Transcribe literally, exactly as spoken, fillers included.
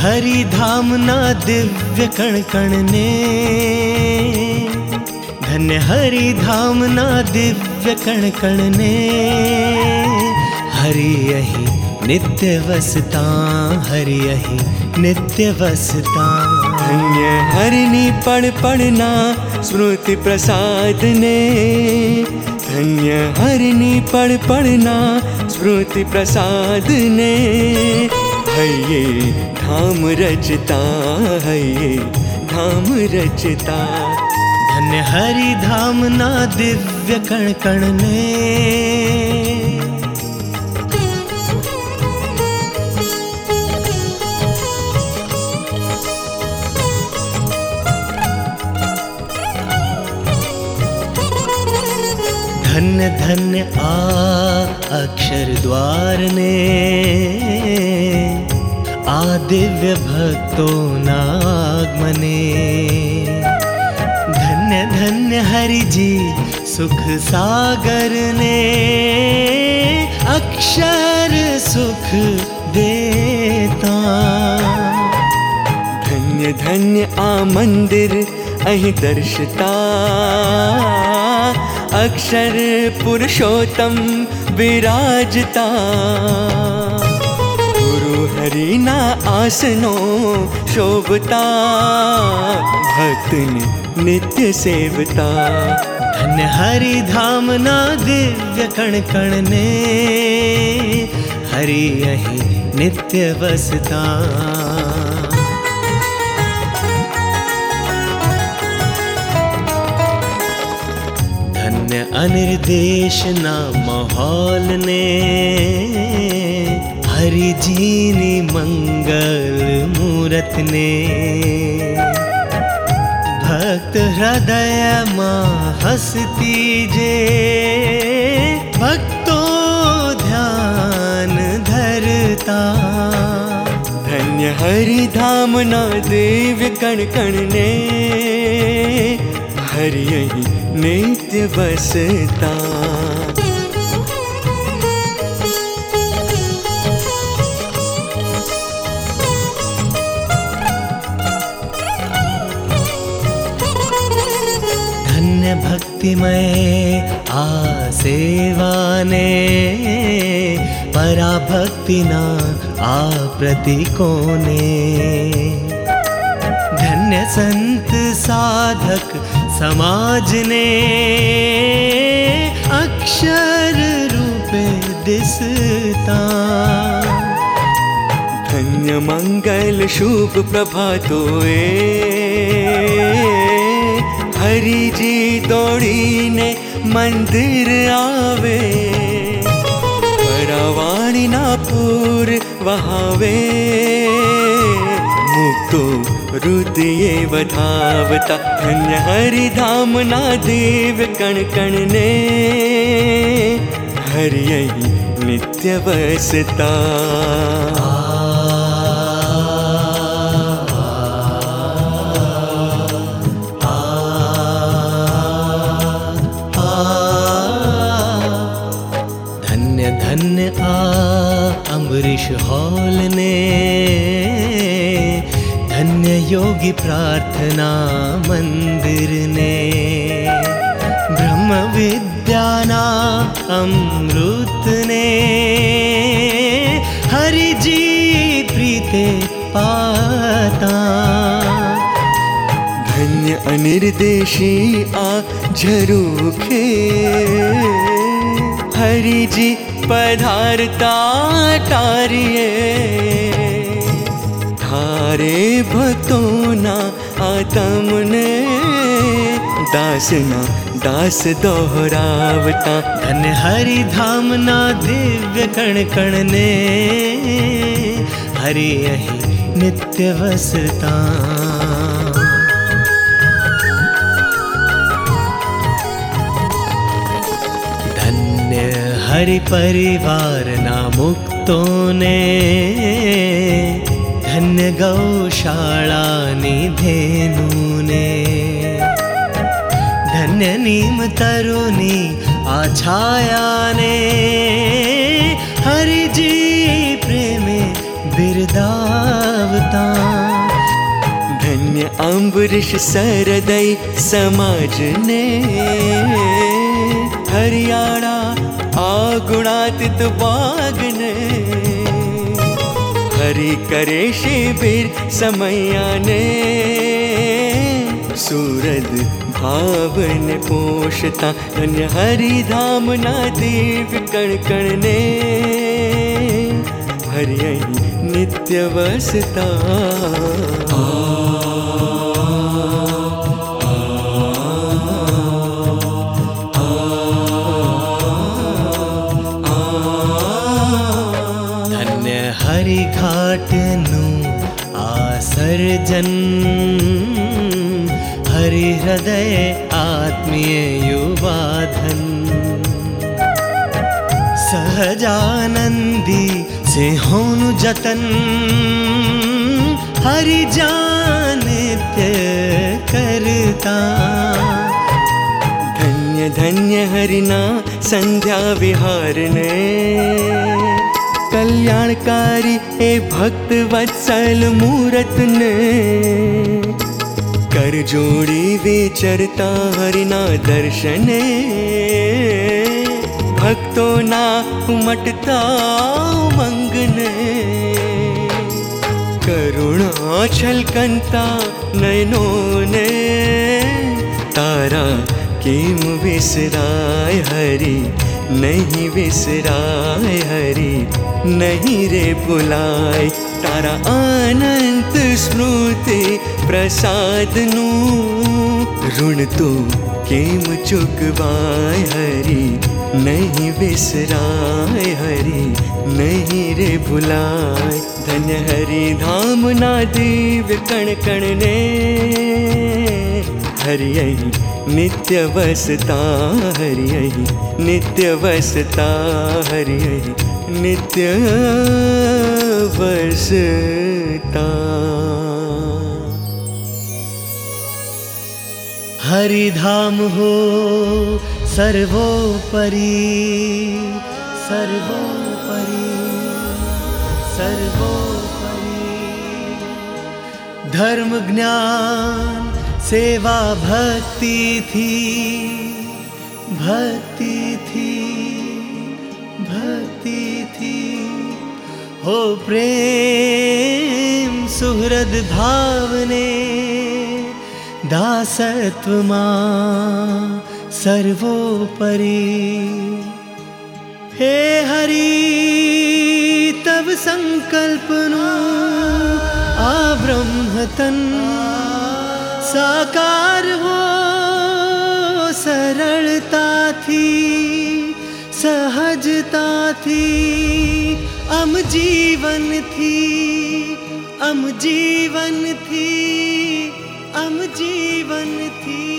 हरि धाम ना दिव्य कण कण ने, धन्य हरि धाम ना दिव्य कण कण ने। हरि यही नित्य वसता, हरि यही नित्य वसता। धन्य हरिनि पढ़ पढ़ना स्मृति प्रसाद ने, धन्य हरिनि पढ़ पढ़ना स्मृति प्रसाद ने। है ये धाम रचता, है ये धाम रचता। धन्य हरि धाम ना दिव्य कण कण ने। धन्य धन्य आ अक्षर द्वार ने, आ दिव्य भक्तों नागमने। धन्य धन्य हरि जी सुख सागर ने, अक्षर सुख देता। धन्य धन्य आ मंदिर अहि दर्शता, अक्षर पुरुषोत्तम विराजता। गुरु हरि ना आसनो शोभता, भक्त ने नित्य सेवता। धन्य हरि धाम ना दिव्य कण कण ने, हरि यही नित्य वसता। धन्य अनिर्देश ना माहौल ने, हरि जीनी मंगल मूरत ने। भक्त हृदय माँ हस्ती जे, भक्तों ध्यान धरता। धन्य हरि धाम ना दिव्य कण कण ने, हरि यही नित्य बसता। धन्य भक्तिमय आ सेवा ने, पराभक्ति ना आ प्रतीकों ने। धन्य संत साधक समाज ने, अक्षर रूपे दिसता। धन्य मंगल शुभ प्रभातोए, हरि जी दौड़ी ने मंदिर आवे। परावाणी ना पूर वहावे, मुक्तो हृदय वधावता। धन्य हरि धाम ना दिव्य कण कण ने, हरि यही नित्य वसता। धन्य धन्य आ अम्बरीश हॉल ने, धन्य योगी प्रार्थना मंदिर ने। ब्रह्म विद्याना अमृत ने, हरि जी प्रीते पाता। धन्य अनिर्देशी आ झरूखे, हरि जी पधारता टारिये। थारे भक्तों ना आत्म ने, दास ना दास दोहरावता। धन्य हरि धाम ना दिव्य कण कण ने, हरि यही नित्य वसता। धन्य हरि परिवार ना मुक्तों ने, धन्य गौशाला निधेनु ने। धन्य नीम तरुणी आछाया ने, हरि जी प्रेमे बिरदावता। धन्य अम्बरीश सरदई समाज ने हरियाणा आगुणातीत बाग ने हरि करे शिविर समैया ने सूरद भावन पोषता धन्य हरि धाम ना देव कण कण ने हरि नित्य वसता। धन्य हरि घाट नु आसर्जन हरि हृदय आत्मीय युवाधन सहजानंदी से होनु जतन हरि जानित्य करता। धन्य धन्य हरिना संध्या विहार ने कल्याणकारी ए भक्त वत्सल मूरत ने कर जोड़ी विचरता हरिना दर्शने भक्तों ना उमटता मंगने करुणा छलकंता नयनों ने तारा किम विसराय हरि नहीं विसराय हरि नहीं रे बुलाय तारा अनंत स्मृति प्रसाद नु ऋण तो किम चुकवाय हरि नहीं विसराय हरि नहीं रे भुलाय। धन्य हरि धाम ना देव कण कण ने हरि यही नित्य वसता हरि यही नित्य वसता हरि यही नित्य वसता। हरि धाम हो सर्वोपरि सर्वोपरि सर्वोपरि धर्म ज्ञान सेवा भक्ति थी भक्ति थी भक्ति थी हो प्रेम सुहृद भावने दासत्व मां सर्वोपरि हे हरि तब संकल्पनु आ ब्रह्मतन साकार हो सरलता थी सहजता थी अम जीवन थी अम जीवन थी अम जीवन थी।